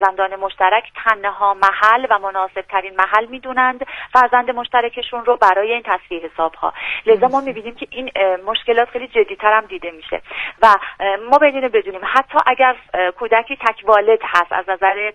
فرزندان مشترک تنها محل و مناسب ترین محل میدونند فرزند مشترکشون رو برای این تصفیه حساب ها. لذا ما میبینیم که این مشکلات خیلی جدی‌تر هم دیده میشه و ما بدونیم حتی اگر کودکی تک والد هست، از نظر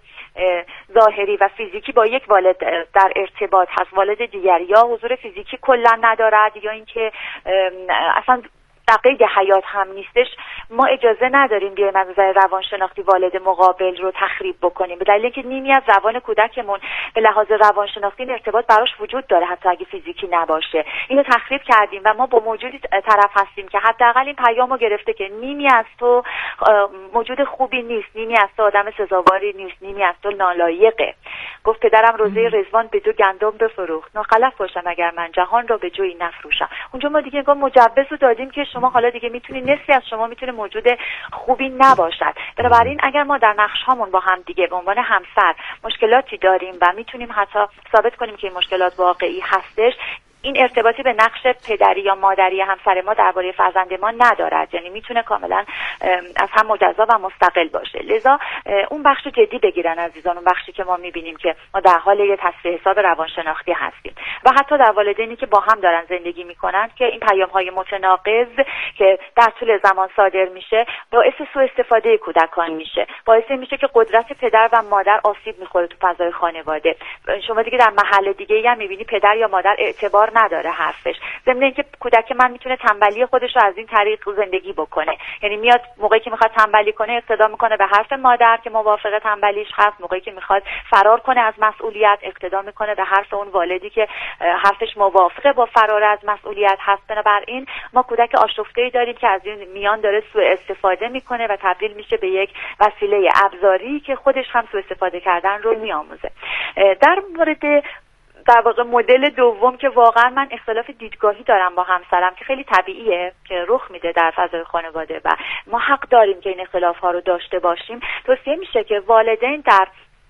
ظاهری و فیزیکی با یک والد در ارتباط هست، والد دیگر یا حضور فیزیکی کلا ندارد یا اینکه اصلا در قید حیات هم نیستش، ما اجازه نداریم بیایم از نظر روانشناختی والد مقابل رو تخریب بکنیم، به دلیل اینکه نیمی از روان کودکمون به لحاظ روانشناختی این ارتباط براش وجود داره حتی اگه فیزیکی نباشه. اینو تخریب کردیم و ما با موجودی طرف هستیم که حداقل این پیامو گرفته که نیمی از تو موجود خوبی نیست، نیمی از تو آدم سزاواری نیست، نیمی از تو نالایقه. گفت پدرم روزه رضوان به 2 گندم بفروخت، ناخلف باشم اگر من جهان را به جوی نفروشم. اونجا ما دیگه انگار مجوز رو دادیم که شما حالا دیگه میتونی، نصفی از شما میتونه موجود خوبی نباشد. بنابراین اگر ما در نقش هامون با هم دیگه به عنوان همسر مشکلاتی داریم و میتونیم حتی ثابت کنیم که این مشکلات واقعی هستش، این ارتباطی به نقش پدری یا مادری همسر ما درباره فرزند ما ندارد، یعنی میتونه کاملا از هم مجزا و مستقل باشه. لذا اون بخش رو جدی بگیرن عزیزان، اون بخشی که ما میبینیم که ما در حال یه تصفیه حساب روانشناختی هستیم و حتی در والدینی که با هم دارن زندگی میکنن که این پیام‌های متناقض که در طول زمان صادر میشه باعث سوء استفاده کودکان میشه، باعث میشه که قدرت پدر و مادر آسیب میخوره تو فضای خانواده. شما دیگه در محل دیگه هم میبینی پدر یا مادر اعتبار نداره حرفش، ضمن اینکه کودک من میتونه تنبلی خودش رو از این طریق زندگی بکنه، یعنی میاد موقعی که میخواد تنبلی کنه اقتدا میکنه به حرف مادر که موافق تنبلیش هست، موقعی که میخواد فرار کنه از مسئولیت اقتدا میکنه به حرف اون والدی که حرفش موافقه با فرار از مسئولیت هست. بنابراین ما کودک آشفته‌ای داریم که از این میان داره سوء استفاده میکنه و تبدیل میشه به یک وسیله ابزاری که خودش هم سوء استفاده کردن رو میآموزه. در مورد در واقع مدل دوم که واقعا من اختلاف دیدگاهی دارم با همسرم که خیلی طبیعیه که رخ میده در فضای خانواده و ما حق داریم که این اختلاف ها رو داشته باشیم، توصیه میشه که والدین در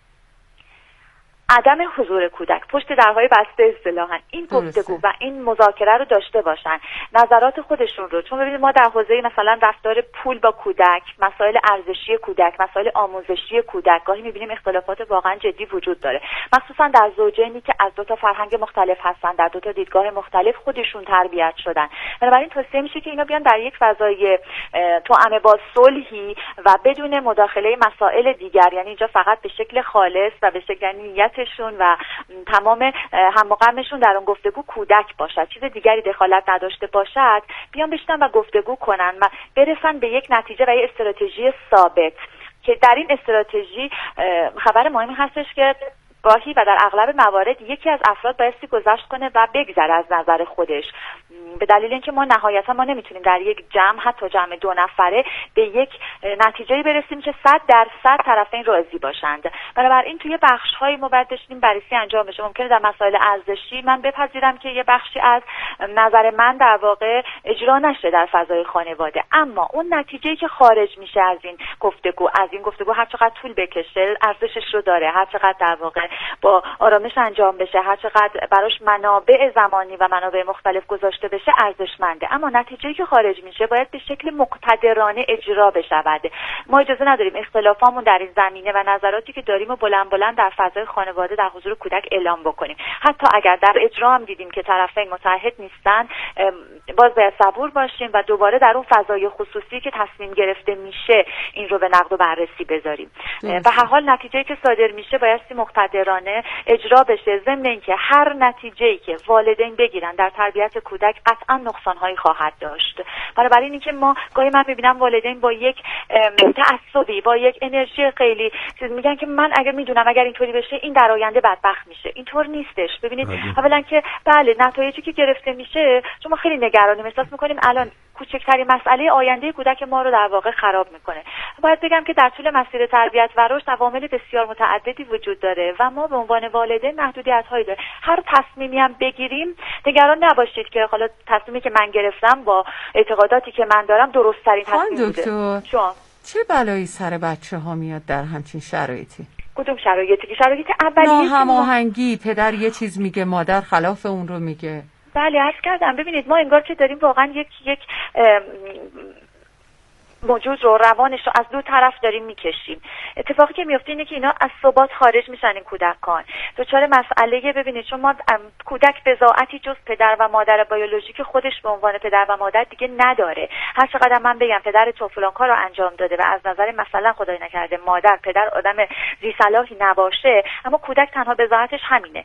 عدم حضور کودک پشت درهای بسته اصطلاحاً این گفتگو و این مذاکره رو داشته باشن، نظرات خودشون رو، چون ببینید ما در حوزه مثلا رفتار پول با کودک، مسائل ارزشی کودک، مسائل آموزشی کودک گاهی می‌بینیم اختلافات واقعا جدی وجود داره، مخصوصا در زوجینی که از 2 فرهنگ مختلف هستن، در 2 دیدگاه مختلف خودشون تربیت شدن. بنابراین توصیه میشه که اینا بیان در یک فضای توأم با صلحی و بدون مداخله مسائل دیگر، یعنی اینجا فقط به شکل خالص و به شکل نیتشون و تمام هم و غمشون در اون گفتگو کودک باشد، چیز دیگری دخالت نداشته باشد، بیان بشینن و گفتگو کنن و برسن به یک نتیجه و یک استراتژی ثابت که در این استراتژی خبر مهمی هستش که گاهی و در اغلب موارد یکی از افراد بایستی گذشت کنه و بگذره از نظر خودش، به دلیل اینکه ما نهایتا ما نمیتونیم در یک جمع، حتی جمع 2 نفره، به یک نتیجه‌ای برسیم که 100% طرفین راضی باشند. بنابراین توی بخش‌های ما باید بشینیم بررسی انجام بشه. ممکنه در مسائل ارزشی من بپذیرم که یه بخشی از نظر من در واقع اجرا نشه در فضای خانواده، اما اون نتیجه‌ای که خارج میشه از این گفتگو هر چقدر طول بکشه ارزشش رو داره، هر چقدر در واقع با آرامش انجام بشه، هر چقدر براش منابع زمانی و منابع مختلف گذاشته بشه ارزشمنده، اما نتیجه‌ای که خارج میشه باید به شکل مقتدرانه اجرا بشود. ما اجازه نداریم اختلافامون در این زمینه و نظراتی که داریم و بلند بلند در فضای خانواده در حضور کودک اعلام بکنیم. حتی اگر در اجرا هم دیدیم که طرفین متحد نیستن، باز باید صبور باشیم و دوباره در اون فضای خصوصی که تصمیم گرفته میشه این رو به نقد و بررسی بذاریم. به هر حال نتیجه‌ای که صادر میشه بایستی مقتدرانه اجرا بشه، ضمن اینکه هر نتیجه‌ای که والدین بگیرن در تربیت کودک قطعا نقصان‌هایی خواهد داشت. بنابراین اینکه ما گاهی من می‌بینم والدین با یک تعصبی، با یک انرژی خیلی چیز میگن که من اگر میدونم اگر اینطوری بشه این در آینده بدبخت میشه. اینطور نیستش. ببینید اولا که بله نتایجی که گرفته میشه شما خیلی نگرانیم، احساس می‌کنیم الان کوچکترین مسئله آینده کودک ما رو در واقع خراب میکنه. باید بگم که در طول مسیر تربیت و رشد عوامل بسیار متعددی وجود داره و ما به عنوان والدین محدودیت‌هایی داریم. هر تصمیمی هم بگیریم نگران نباشید که حالا تصمیمی که من گرفتم با اعتقاداتی که من دارم درست‌ترین تصمیم بوده. دکتر چه بلایی سر بچه‌ها میاد در همچین شرایطی؟ کدوم شرایطی؟ که شرایط اولیه هماهنگی، پدر یه چیز میگه مادر خلاف اون رو میگه. بله عرض کردم. ببینید ما انگار که داریم واقعا یک موجود رو، روانش رو از دو طرف داریم میکشیم. اتفاقی که میفته اینه که اینا از ثبات خارج میشن. این کودکان دچار مسئله، ببینید چون ما کودک بضاعتی جز پدر و مادر بیولوژیک خودش به عنوان پدر و مادر دیگه نداره. هر چقدر من بگم پدر تو فلان کارو انجام داده و از نظر مثلا خدای نکرده مادر پدر آدم ذی صلاحی نباشه، اما کودک تنها بضاعتش همینه.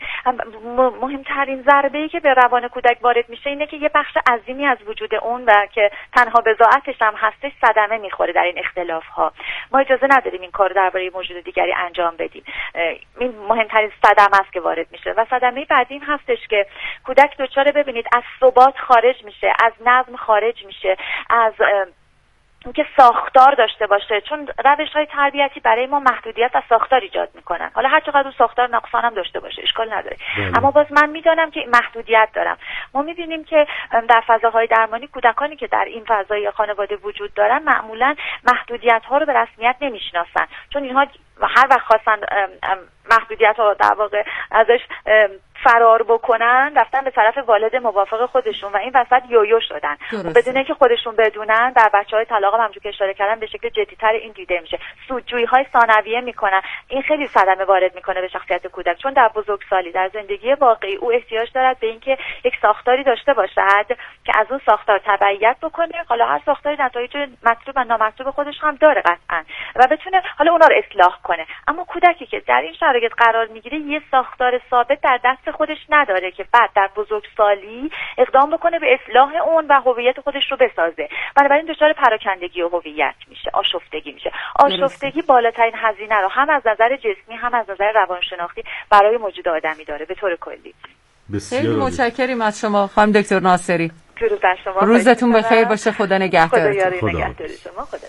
مهمترین ضربه‌ای که به روان کودک وارد میشه اینه که یه بخش عظیمی از وجود اون و که تنها بضاعتش هم هستش صدمه میخوره در این اختلاف‌ها. ما اجازه نداریم این کارو درباره موجود دیگری انجام بدیم. این مهمترین صدمه است که وارد میشه. و صدمه بعدی این هستش که کودک دچار ببینید از ثبات خارج میشه، از نظم خارج میشه، از اینکه ساختار داشته باشه، چون روش‌های تربیتی برای ما محدودیت و ساختار ایجاد میکنن. حالا هر چقدر اون ساختار نقصان هم داشته باشه اشکال نداره، اما باز من میدونم که محدودیت دارم. ما میبینیم که در فضاهای درمانی کودکانی که در این فضای خانواده وجود دارن معمولا محدودیت ها رو به رسمیت نمیشناسن، چون اینها هر وقت خواستن محدودیت ها در واقع ازش فرار بکنن رفتن به طرف والد موافق خودشون و این وسط یویو شدن بدون اینکه خودشون بدونن. در بچهای طلاق هم همونجوری که اشاره کردم به شکل جدی‌تر این دیده میشه. سودجویی‌های ثانویه میکنن. این خیلی صدمه وارد میکنه به شخصیت کودک، چون در بزرگسالی در زندگی واقعی او احتیاج دارد به اینکه یک ساختاری داشته باشد که از اون ساختار تبعیت بکنه. حالا هر ساختاری نتایج مطلوب و نامطلوب خودش هم داره قطعاً و بتونه حالا اونا رو اصلاح کنه. اما کودکی که در این شرایط قرار میگیره یه ساختار ثابت در دست خودش نداره که بعد در بزرگسالی اقدام بکنه به اصلاح اون و هویت خودش رو بسازه. بنابراین دچار پراکندگی و هویت میشه، آشفتگی میشه. آشفتگی بالاترین هزینه رو هم از نظر جسمی هم از نظر روانشناختی برای موجود آدمی داره به طور کلی. خیلی متشکرم از شما خانم دکتر ناصری. درود بر شما. روزتون بخیر باشه. خدا نگهدارتون. خدا نگهدار شما. خدا.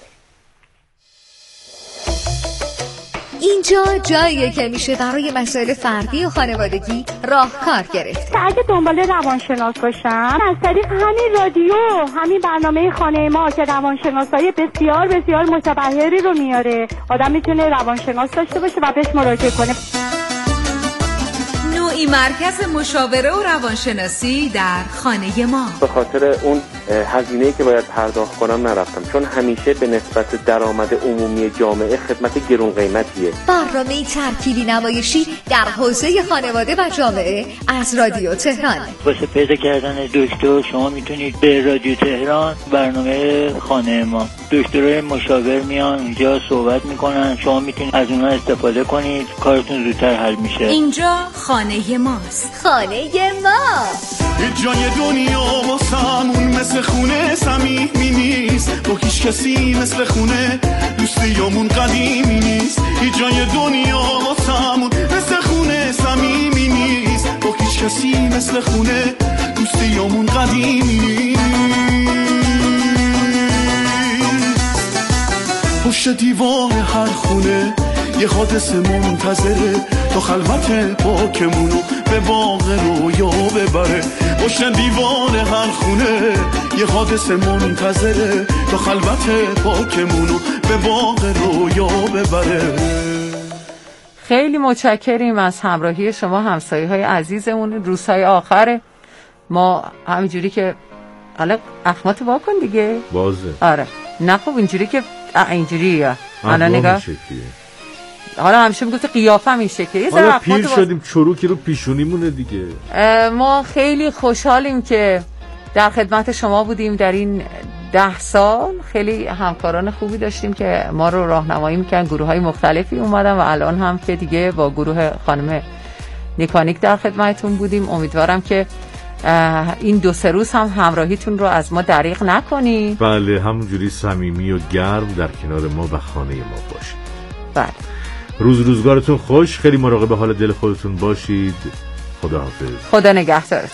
اینجا جاییه که میشه برای مسائل فردی و خانوادگی راهکار گرفت. اگه دنبال روانشناس باشم از طریق همین رادیو، همین برنامه خانه ما که روانشناسای بسیار بسیار متبحری رو میاره، آدم میتونه روانشناس داشته باشه و بهش مراجعه کنه. نوعی مرکز مشاوره و روانشناسی در خانه ما. به خاطر اون هزینه‌ای که باید پرداخت کنم نرفتم، چون همیشه به نسبت درآمد عمومی جامعه خدمت گرون قیمتیه. برنامه ترکیبی نمایشی در حوزه خانواده و جامعه از رادیو تهران. واسه پیدا کردن دکتر شما میتونید به رادیو تهران برنامه خانه ما، دکترای مشاور میان اینجا صحبت میکنن، شما میتونید از اونها استفاده کنید، کارتون زودتر حل میشه. اینجا خانه ماست. خانه ما هیچ جای دنیا واسمون مثل خونه صمیمی نیست، با هیچ کسی مثل خونه دوستیامون قدیمی نیست. هیچ جای دنیا واسمون مثل خونه صمیمی نیست، با هیچ کسی مثل خونه دوستیامون قدیمی نیست. پشت دیوار هر خونه یه حادثه منتظره تا خلوت پاکمونو به باغ رویا ببره. پشت دیوار هر خونه یه حادثه منتظره تا خلوت پاکمونو به باغ رویا ببره. خیلی متشکریم از همراهی شما همسایه‌های عزیزمون. روزهای آخره ما همینجوری که حالا اخماتو واکن دیگه بازه. آره نه خب اینجوری که اینجوریه حالا نگاه حالا همیشه میگفت قیافه هم این شکلیه. حالا پیر شدیم چروکی رو پیشونیمونه دیگه. ما خیلی خوشحالیم که در خدمت شما بودیم در این 10 سال. خیلی همکاران خوبی داشتیم که ما رو راهنمایی میکنن، گروه های مختلفی اومدن و الان هم که دیگه با گروه خانم نیکانیک در خدمتتون بودیم. امیدوارم که این 2-3 روز هم همراهیتون رو از ما دریغ نکنید. بله همونجوری صمیمی و گرم در کنار ما و خانه ما باشید. بله روزگارتون خوش. خیلی مراقب حال دل خودتون باشید. خداحافظ. خدا نگهدارتون.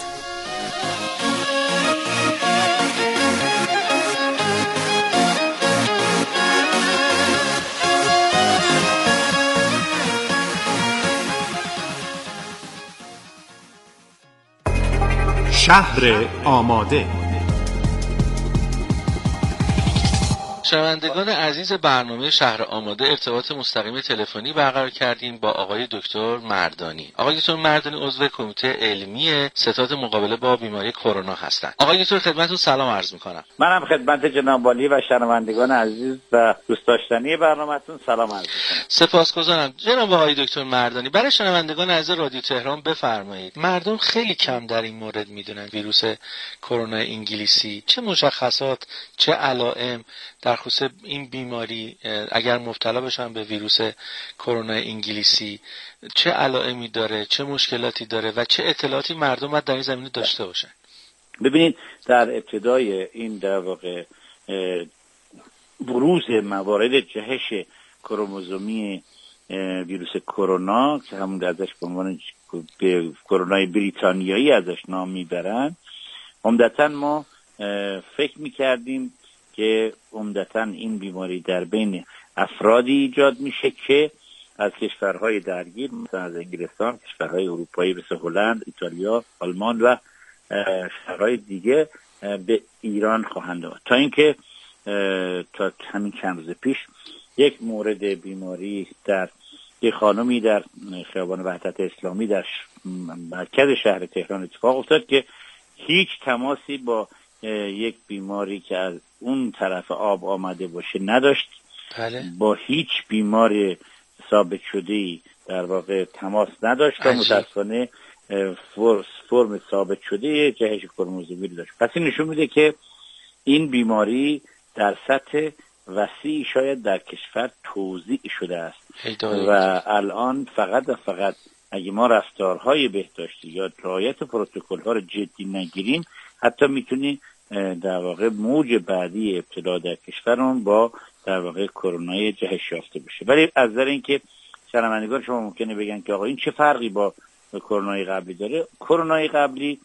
شهر آماده. شنوندگان عزیز برنامه شهر آماده ارتباط مستقیم تلفنی برقرار کردیم با آقای دکتر مردانی. آقای دکتر مردانی عضو کمیته علمی ستاد مقابله با بیماری کرونا هستند. آقای دکتر خدمتتون سلام عرض می‌کنم. منم خدمت جناب والی و شنوندگان عزیز و دوست داشتنی برنامه‌تون سلام عرض می‌کنم. سپاسگزارم. جناب آقای دکتر مردانی، برای شنوندگان عزیز رادیو تهران بفرمایید. مردم خیلی کم در این مورد میدونن ویروس کرونا انگلیسی، چه مشخصات، چه علائم در خصوص این بیماری اگر مبتلا بشن به ویروس کرونا انگلیسی چه علائمی داره، چه مشکلاتی داره و چه اطلاعاتی مردم باید در این زمینه داشته باشن؟ ببینید در ابتدای این در واقع بروز موارد جهش کروموزومی ویروس کرونا که همون ازش به عنوان کرونای بریتانیایی ازش نام میبرن، عمدتاً ما فکر میکردیم که عمدتاً این بیماری در بین افرادی ایجاد میشه که از کشورهای درگیر مثلا از انگلستان، کشورهای اروپایی مثل هلند، ایتالیا، آلمان و شهرهای دیگه به ایران خواهند آمد. تا اینکه تا همین چند روز پیش یک مورد بیماری در یک خانمی در خیابان وحدت اسلامی در مرکز شهر تهران اتفاق افتاد که هیچ تماسی با یک بیماری که از اون طرف آب آمده باشه نداشت. بله. با هیچ بیمار ثابت شده‌ای در واقع تماس نداشت و متأسفانه فرم ثابت شده جهش کروموزومی داشت. پس این نشون میده که این بیماری در سطح وسیع شاید در کشور توزیع شده است و الان فقط اگه ما رفتارهای بهداشتی یا رعایت پروتکل‌ها رو جدی نگیریم حتی میتونی در واقع موج بعدی ابتلا در کشورمون با در واقع کرونای جهش یافته بشه. ولی از نظر اینکه شنوندگان شما ممکنه بگن که آقا این چه فرقی با کرونای قبلی داره؟ کرونای قبلی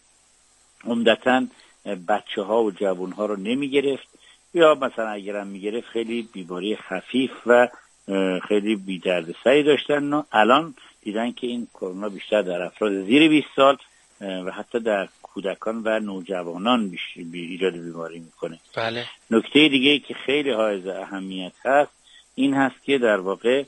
عمدتاً بچه‌ها و جوان‌ها رو نمی‌گرفت یا مثلا اگرم می‌گرفت خیلی بیماری خفیف و خیلی بی‌دردسری داشتن و الان دیدن که این کرونا بیشتر در افراد زیر 20 سال و حتی در کودکان و نوجوانان ایجاد بیماری میکنه. بله. نکته دیگه که خیلی حائز اهمیت هست این هست که در واقع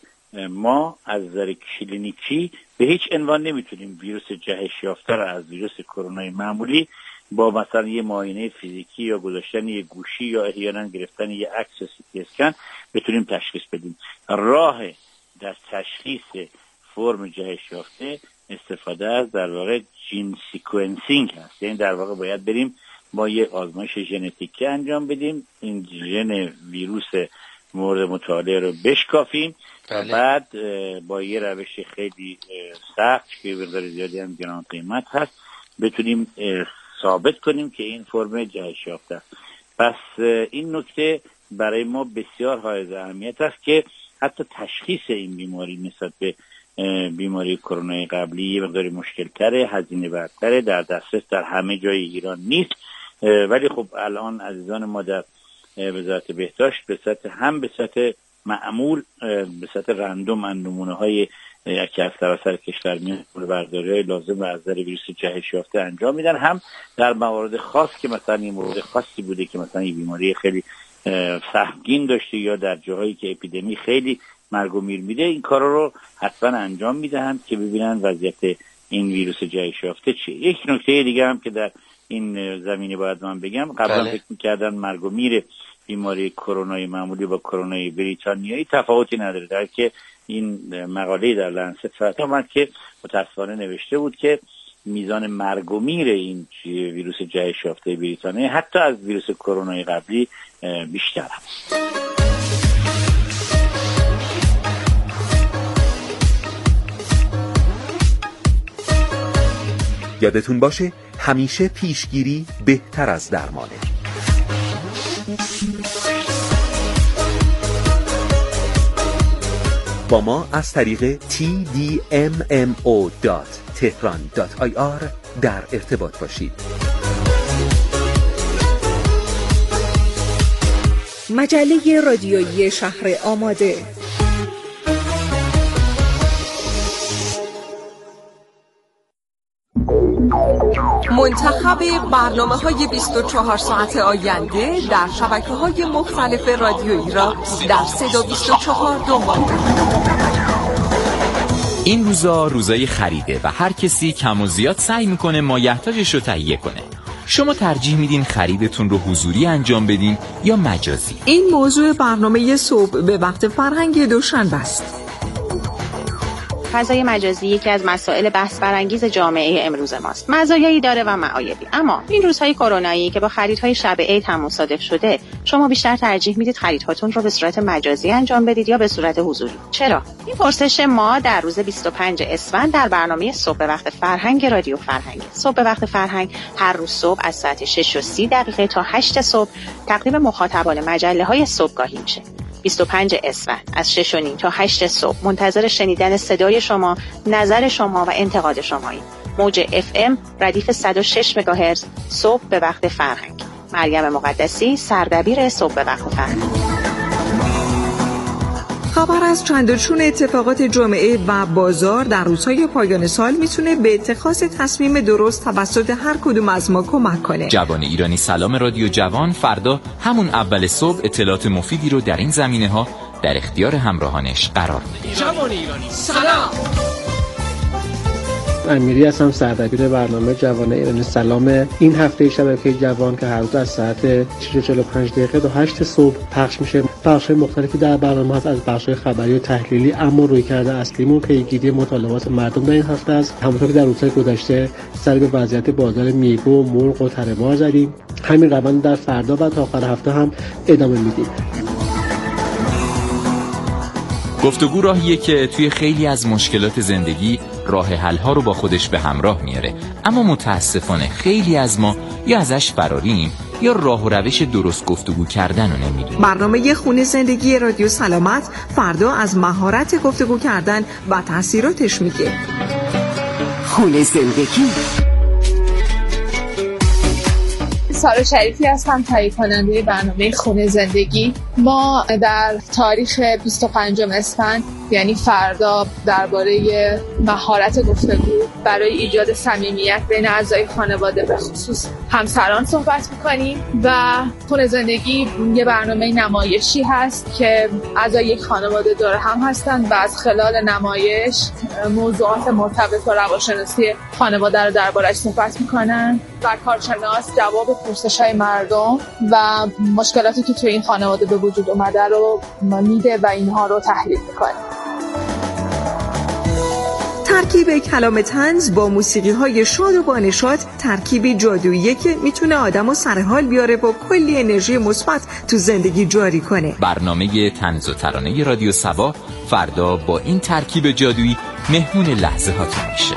ما از نظر کلینیکی به هیچ عنوان نمیتونیم ویروس جهش یافته را از ویروس کرونای معمولی با مثلا یه معاینه فیزیکی یا گذاشتن یه گوشی یا احیانا گرفتن یه عکس سی تی اسکن بتونیم تشخیص بدیم. راه در تشخیص فرم جهش یافته استفاده از در واقع جین سیکونسینگ هست. یعنی در واقع باید بریم ما یه آزمایش ژنتیکی انجام بدیم، این ژن ویروس مورد مطالعه رو بشکافیم و بعد با یه روش خیلی سخت که مقدار زیادی هم گران قیمت هست بتونیم ثابت کنیم که این فرم جهش یافته است. پس این نکته برای ما بسیار حائز اهمیت است که حتی تشخیص این بیماری نسبت به بیماری کرونای قبلی یه مقداری مشکل تره، هزینه برتره، در دسترس در همه جای ایران نیست. ولی خب الان عزیزان ما در وزارت بهداشت به سطح معمول به سطح رندوم نمونه های که از سراسر کشور میاد برداری های لازم از نظر ویروس جهش یافته انجام میدن، هم در موارد خاص که مثلا این مورد خاصی بوده که مثلا این بیماری خیلی سهمگین داشته یا در جاهایی که اپیدمی خیلی مرگ و میر میده این کارا رو حتما انجام میدهند که ببینن وضعیت این ویروس جهش یافته چیه. یک نکته دیگه هم که در این زمینه باید من بگم، قبلا فکر می‌کردن مرگ و میر بیماری کرونای معمولی با کرونای بریتانیایی تفاوتی نداره، در که این مقاله در لنست فرد اومد که متأسفانه نوشته بود که میزان مرگ و میر این ویروس جهش یافته بریتانیا حتی از ویروس کرونای قبلی بیشتر است. یادتون باشه همیشه پیشگیری بهتر از درمانه. با ما از طریق tdmo.tehran.ir در ارتباط باشید. مجله رادیویی شهر آماده. منتخب برنامه‌های 24 ساعت آینده در شبکه‌های مختلف رادیویی را در صدا 24 دنبال کنید. این روزای خریده و هر کسی کم و زیاد سعی میکنه مایحتاجش رو تهیه کنه. شما ترجیح میدین خریدتون رو حضوری انجام بدین یا مجازی؟ این موضوع برنامه صبح به وقت فرهنگ دوشنبه است. فضای مجازی یکی از مسائل بحث برانگیز جامعه امروز ماست. مزایایی داره و معایبی. اما این روزهای کرونایی که با خریدهای شب عید هم مصادف شده، شما بیشتر ترجیح میدید خریدهاتون رو به صورت مجازی انجام بدید یا به صورت حضوری؟ چرا؟ این پرسش ما در روز 25 اسفند در برنامه صبح به وقت فرهنگ رادیو فرهنگ. صبح به وقت فرهنگ هر روز صبح از ساعت 6:30 تا 8 صبح تقدیم مخاطبان مجله‌های صبحگاهی میشه. 25 اسفند از 6:30 تا 8 صبح منتظر شنیدن صدای شما، نظر شما و انتقاد شماییم. موج FM ردیف 106 مگاهرتز صبح به وقت فرهنگ. مریم مقدسی، سردبیر صبح به وقت فرهنگ. خبر از چند و چون اتفاقات جامعه و بازار در روزهای پایان سال میتونه به اتخاذ تصمیم درست توسط هر کدوم از ما کمک کنه. جوان ایرانی سلام رادیو جوان فردا همون اول صبح اطلاعات مفیدی رو در این زمینه‌ها در اختیار همراهانش قرار میده. جوان ایرانی سلام. امیری هستم، سردبیر برنامه جوان ایرانی سلام. این هفته شبکه جوان که هر روز از ساعت 6:45 تا 8 صبح پخش میشه. بخش‌های مختلفی در برنامه هست، از بخش‌های خبری و تحلیلی، اما رویکرد اصلیمون پیگیری مطالبات مردم در این هفته است. همونطور که در روزهای گذشته سر به وضعیت بازار میوه و مرغ و تره مار زدیم، همین روند در فردا و تا آخر هفته هم ادامه میدیم. گفتگو راهیه که توی خیلی از مشکلات زندگی راه حل‌ها رو با خودش به همراه میاره، اما متاسفانه خیلی از ما یا ازش فراریم یا راه و روش درست گفتگو کردن رو نمیدونیم. برنامه خونه زندگی رادیو سلامت فردا از مهارت گفتگو کردن و تاثیراتش میگه. خونه زندگی. سارا شریفی هستم، تهیه کننده برنامه خونه زندگی. ما در تاریخ 25 اسفند یعنی فردا درباره مهارت گفتگو برای ایجاد صمیمیت بین اعضای خانواده به خصوص همسران صحبت می‌کنیم و خونه زندگی یه برنامه نمایشی هست که اعضای یک خانواده دور هم هستند و از خلال نمایش موضوعات مرتبط با روانشناسی خانواده رو درباره‌اش صحبت می‌کنن و کارشناس جواب پرسش‌های مردم و مشکلاتی که توی این خانواده به وجود اومده رو میده و اینها رو تحلیل می‌کنه. ترکیب کلام طنز با موسیقی‌های شاد و بانشاد ترکیبی جادوییه که میتونه آدمو سر حال بیاره و کلی انرژی مثبت تو زندگی جاری کنه. برنامه طنز و ترانه رادیو صبا فردا با این ترکیب جادویی مهمون لحظه هاتون میشه.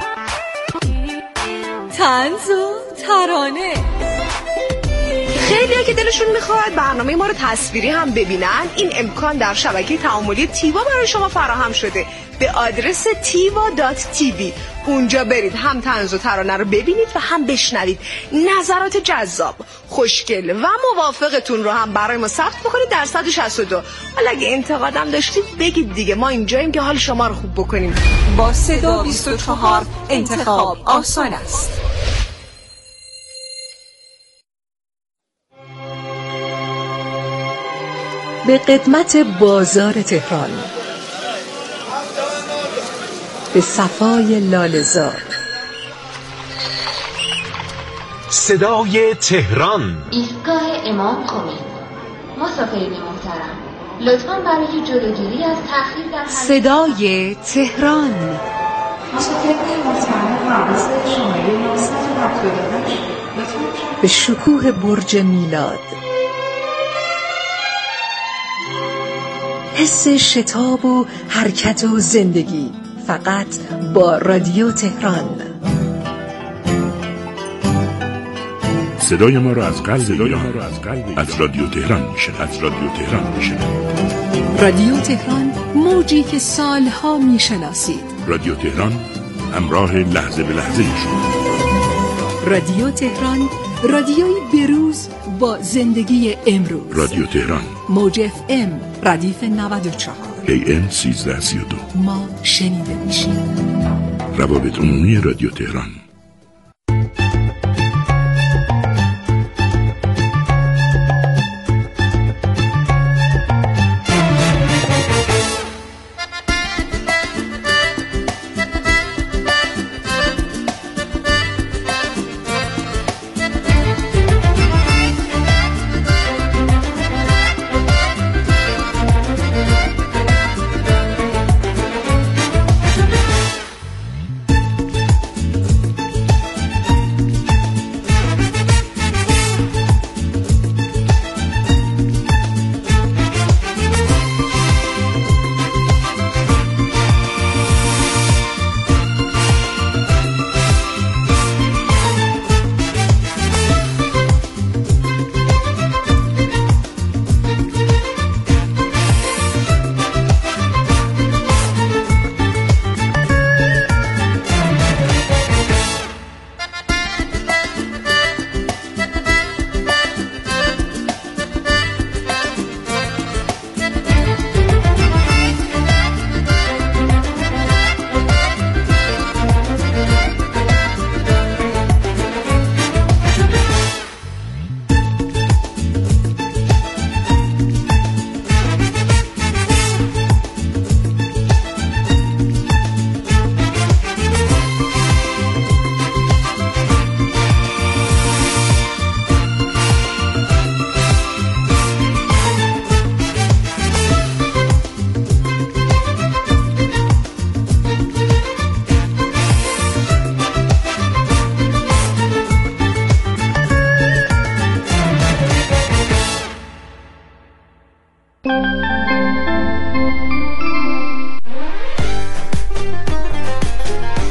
طنز و ترانه. خیلی‌ها که دلشون میخواد برنامه ما رو تصویری هم ببینن، این امکان در شبکه تعاملی تیوا برای شما فراهم شده به آدرس tiva.tv. اونجا برید هم طنز و ترانه رو ببینید و هم بشنوید. نظرات جذاب، خوشگل و موافقتون رو هم برای ما ثبت بکنید در 162. حالا اگه انتقادم داشتید بگید دیگه، ما اینجاییم که حال شما رو خوب بکنیم. با صدا 24 انتخاب آسان است. به قدمت بازار تهران، به صفای لاله‌زار، صدای تهران، ایستگاه امام خمینی. مسافرین محترم، لطفاً برای جلوگیری از تأخیر در صدای تهران. مسافرین محترم، حواس شماره 978 به شکوه برج میلاد، حس شتاب و حرکت و زندگی فقط با رادیو تهران. صدای ما را از قلب از رادیو تهران میشه. رادیو تهران، موجی که سالها میشناسید. رادیو تهران، همراه لحظه به لحظه شما. رادیو تهران، رادیوی بروز با زندگی امروز. رادیو تهران، موج FM ردیف 94 AM 1332. ما شنیده میشیم. روابط عمومی رادیو تهران.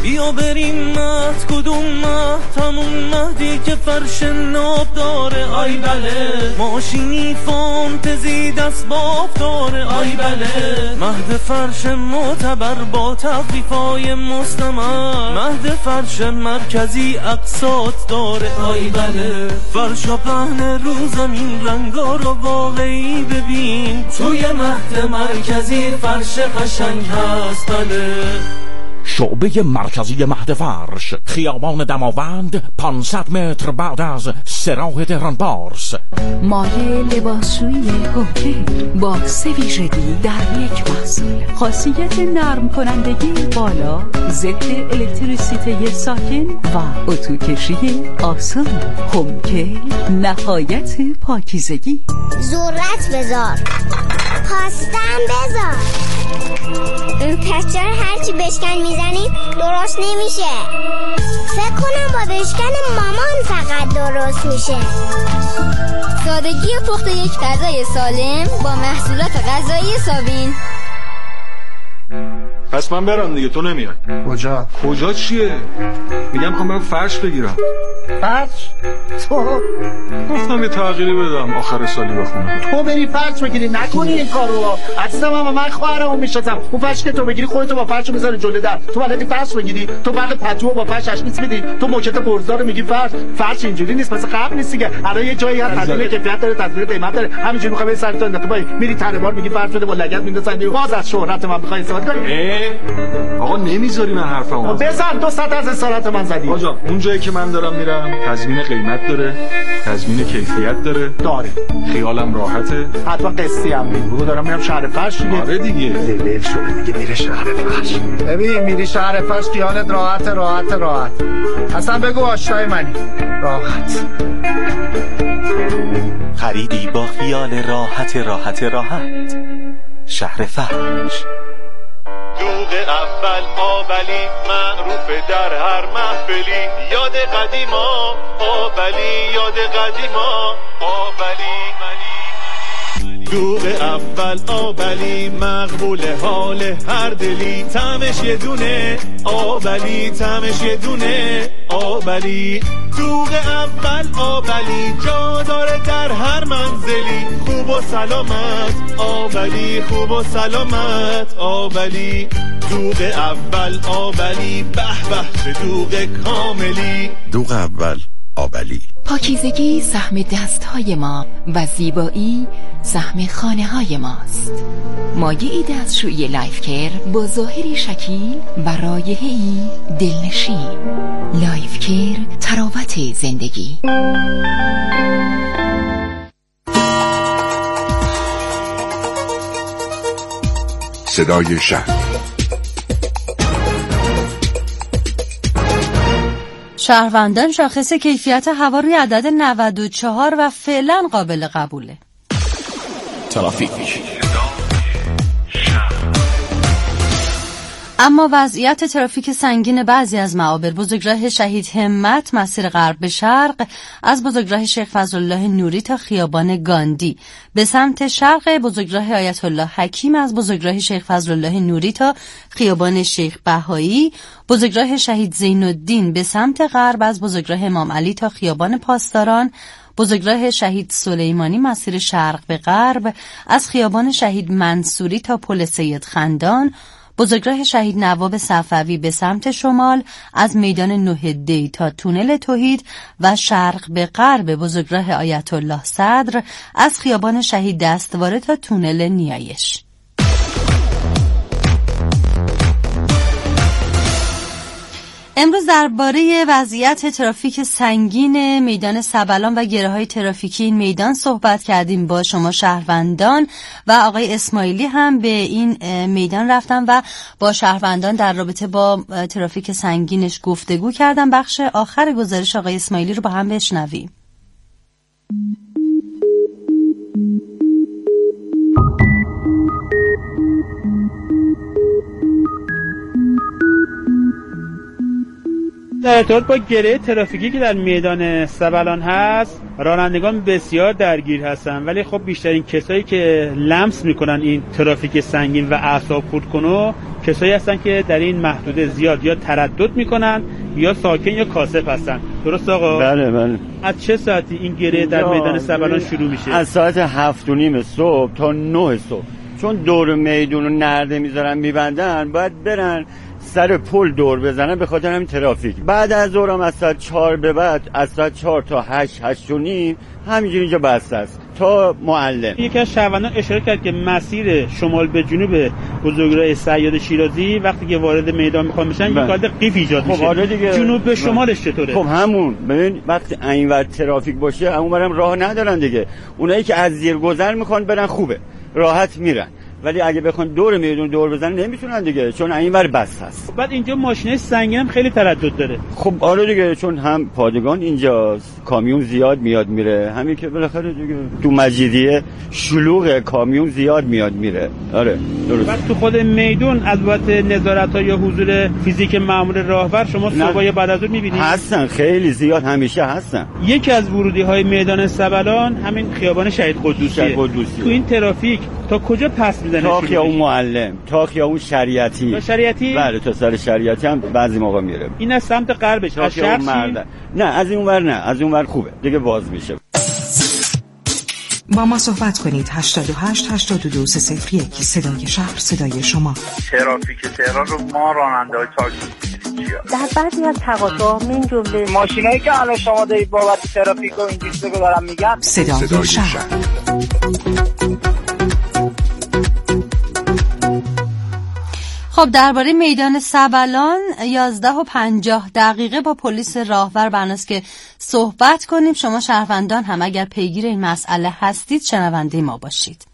بیا بریم مهد کدوم مهد، همون مهدی که فرش ناب داره. آی بله ماشینی فانتزی دست باف داره. آی بله مهد فرش معتبر با تخفیفای مستمر، مهد فرش مرکزی اقساط داره. آی بله فرشا پهن رو زمین، رنگا رو واقعی ببین، توی مهد مرکزی فرش قشنگ هست. بله شعبه مرکزی مهد فرش، خیابان دماوند، 500 متر بعد از سراح تهران پارس. مایه لباسشویی هوکی با 3 ویژگی در یک محصول. خاصیت نرم کنندگی بالا، ضد الکتریسیته ساکن و اتوکشی آسان. هوکی نهایت پاکیزگی. ذرت بذار، پاستم بذار. پس چرا هرچی بشکن میزنی درست نمیشه؟ فکر کنم با بشکن مامان فقط درست میشه. سادگی پخت یک غذای سالم با محصولات غذایی سابین. پس من برم دیگه، تو نمیای. کجا چیه؟ میگم خواهم برم فرش بگیرم. فرش؟ تو؟ گفتم یه تغییری بدم آخر سالی بخونم. تو بری فرش بگیری، نکنی این کارو. عزیزم من خواهرمو میشناسم. اون فرش که تو بگیری خودتو با فرش میذاری جلوی در. تو بلدی فرش بگیری؟ تو برق پتو با فرش تشخیص میدی؟ تو موکت برزا رو میگی فرش اینجوری نیست، مثلا قبل نیست دیگه. الان یه جایی هست تضمین کیفیت داره، تضمین قیمت داره. همینجوری میخوای بری سر تو انداخته پای میری تربار میگی فرش بده با لگد میندازن. باز از شهرت من میخوای استفاده کنی؟ آقا نمیذاری من حرفمو بزن. 200 از اسارت من زدی. آقا اون جایی که من دارم میرم تضمین قیمت داره، تضمین کیفیت داره. خیالم راحته. حتما قسطی هم میگو. دارم میرم شهر فرش دیگه. آره دیگه. دل شده دیگه، میره شهر فرش. ببین میری شهر فرش خیالت راحت. اصلا بگو آشنای منی. راحت. خریدی با خیال راحت. شهر فرش. دوغ اول آبلی معروف در هر محفلی، یاد قدیما آبلی، یاد قدیما آبلی. دوغ اول آبلی مقبول حال هر دلی، طعمش یه دونه آبلی، طعمش یه دونه آبلی. دوغ اول آبلی جا داره در هر منزلی، خوب و سلامت آبلی، خوب و سلامت آبلی. دوغ اول آبلی، به به چه دوغ کاملی. دوغ اول آبلی. پاکیزگی سهم دستهای ما و زیبایی سهم خانه های ماست. مایعی دستشویی لایف کیر با ظاهری شکیل و رایحه‌ای دلنشین. لایف کیر، تراوت زندگی. صدای شهر. شهروندان شاخص کیفیت هوا روی عدد 94 و فعلا قابل قبوله. ترافیک. اما وضعیت ترافیک سنگین بعضی از معابر: بزرگراه شهید همت مسیر غرب به شرق از بزرگراه شیخ فضلالله نوری تا خیابان گاندی، به سمت شرق بزرگراه آیت الله حکیم از بزرگراه شیخ فضلالله نوری تا خیابان شیخ بهایی، بزرگراه شهید زین الدین به سمت غرب از بزرگراه امام علی تا خیابان پاسداران، بزرگراه شهید سلیمانی مسیر شرق به غرب از خیابان شهید منصوری تا پل سید خندان، بزرگراه شهید نواب صفوی به سمت شمال از میدان نوح‌الدی تا تونل توحید و شرق به غرب بزرگراه آیت الله صدر از خیابان شهید دستواره تا تونل نیایش. امروز درباره وضعیت ترافیک سنگین میدان سبلان و گره‌های ترافیکی این میدان صحبت کردیم با شما شهروندان و آقای اسماعیلی هم به این میدان رفتن و با شهروندان در رابطه با ترافیک سنگینش گفتگو کردن. بخش آخر گزارش آقای اسماعیلی رو با هم بشنویم. در ارتباط با گره ترافیکی که در میدان سبلان هست، رانندگان بسیار درگیر هستن، ولی خب بیشترین کسایی که لمس میکنن این ترافیک سنگین و اعصاب خردکنو کسایی هستن که در این محدوده زیاد یا تردد میکنن یا ساکن یا کاسب هستن. درست آقا؟ بله. از چه ساعتی این گره در میدان سبلان شروع میشه؟ از ساعت 7:30 صبح تا 9 صبح. چون دور میدون رو نرده میذارن میبندن، باید برن سر پل دور بزنن به خاطر همین ترافیک. بعد از ظهر هم از ساعت 4 به بعد، از ساعت 4 تا 8:30 همینجوری اینجا بسته است تا معلم. یکی از شهروندان اشاره کرد که مسیر شمال به جنوب بزرگراه صیاد شیرازی وقتی که وارد میدان میخوان بشن یک حالت قیف ایجاد میشه. آره دیگه. جنوب به شمالش چطوره؟ خب همون ببین وقتی اینور ترافیک باشه اونورم راه ندارن دیگه. اونایی که از زیر گذر میخوان برن خوبه، راحت میرن. ولی اگه بخوان دور میدون دور بزنن نمیتونن دیگه، چون اینور بس هست. بعد اینجا ماشینای سنگین هم خیلی تردد داره. خب آره دیگه، چون هم پادگان اینجاست، کامیون زیاد میاد میره، همین که بالاخره دیگه تو مجیدیه شلوغ، کامیون زیاد میاد میره. آره درست. بعد تو خود میدون از بابت نظارت‌ها یا حضور فیزیک مأمور راهور شما صبح بعد از ظهر می‌بینید؟ هستن، خیلی زیاد، همیشه هستن. یکی از ورودی‌های میدان سبلان همین خیابان شهید قدوسیه. تو این ترافیک تا کجا پس میزنه؟ تا خیابون معلم، تا خیابون شریعتی. تا شریعتی؟ بله تا سر شریعتی هم بعضی موقع میره. این از سمت غربش از شرق نه از این ور نه، از اون ور خوبه دیگه، باز میشه. با ما صحبت کنید. 88 82 301 صدای شهر، صدای شما. ترافیک تهران رو ما راننده‌های تاکسی در بعضی از تقاطع‌ها من جمله ماشینایی که الان شما دارید بابت ترافیک و این چیزا رو دارم میگم، صدای شهر. خب درباره میدان سبلان 11:50 با پلیس راهور برناست که صحبت کنیم. شما شهروندان هم اگر پیگیر این مسئله هستید شنونده ما باشید.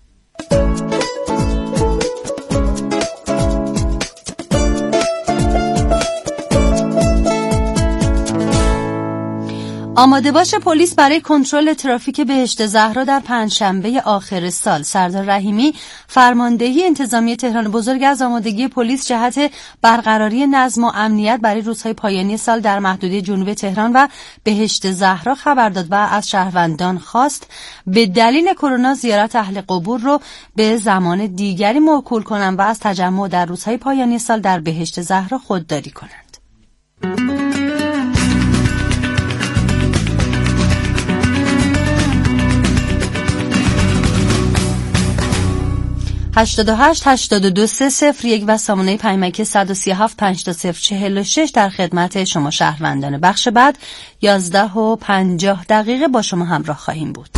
آماده باش پلیس برای کنترل ترافیک بهشت زهرا در پنجشنبه آخر سال. سردار رحیمی فرماندهی انتظامی تهران بزرگ از آمادگی پلیس جهت برقراری نظم و امنیت برای روزهای پایانی سال در محدوده جنوب تهران و بهشت زهرا خبر داد و از شهروندان خواست به دلیل کرونا زیارت اهل قبور رو به زمان دیگری موکول کنند و از تجمع در روزهای پایانی سال در بهشت زهرا خودداری کنند. 88 82 301 و سامانه پیامک 137 52046 در خدمت شما شهروندان. بخش بعد 11:50 با شما همراه خواهیم بود.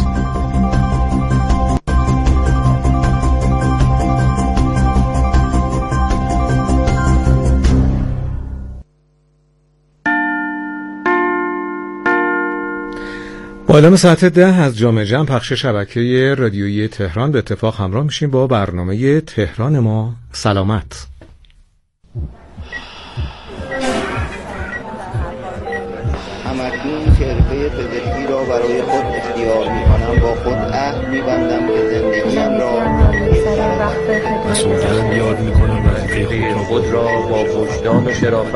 با اعلام ساعت 10 از جام جم پخش شبکه رادیویی تهران به اتفاق همراه میشیم با برنامه تهران ما سلامت. همکنون حرفه پزشکی را برای خود اختیار میکنم، با خود عهد میبندم که زندگیم را مسئولیت یاد میکنم و حرفه خود را با وجدان و شرافت